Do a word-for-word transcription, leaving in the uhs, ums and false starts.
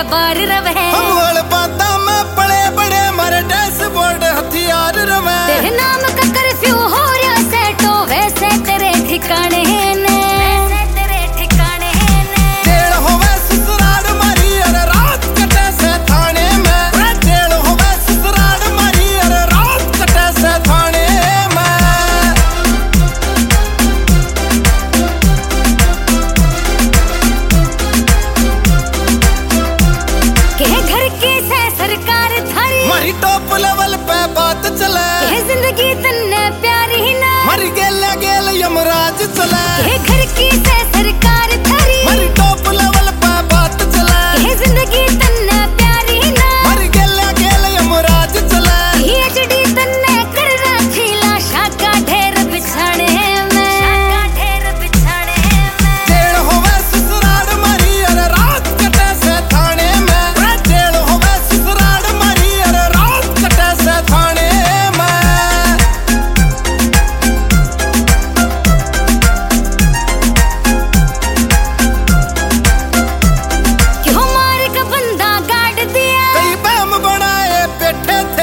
बार रवे। हम बाता में पड़े बड़े मारे डैशबोर्ड हथियार रवे। तेरे नाम का कर्फ्यू हो रहा सेटो वैसे तेरे ठिकाने ने, वैसे तेरे ठिकाने ने। जेल होवे ससुराल मारी अरे रात कटे से थाने में। जेल होवे ससुराल मारी अरे रात कटे से थाने में। के घर की से सरकार थारी मारी टॉप लेवल पे बात चले। के जिंदगी तन्ने प्यारी ना मर गेल गेल यमराज चले। के घर की से सरकार थारी मारी टॉप लेवल पे बात चले। के जिंदगी तन्ने प्यारी ना मर गेल गेल यमराज चले। पीएचडी तन्ने कर राखी लाशा का ढेर बिछाने में, का ढेर बिछाने में। जेल होवे ससुराल मारी अरे रात कटे से थाने में। जेल होवे ससुराल मारी अरे रात कटे से थाने में। क्यों मार का बंदा गाड़ दिया कई बैम बनाए बैठे थे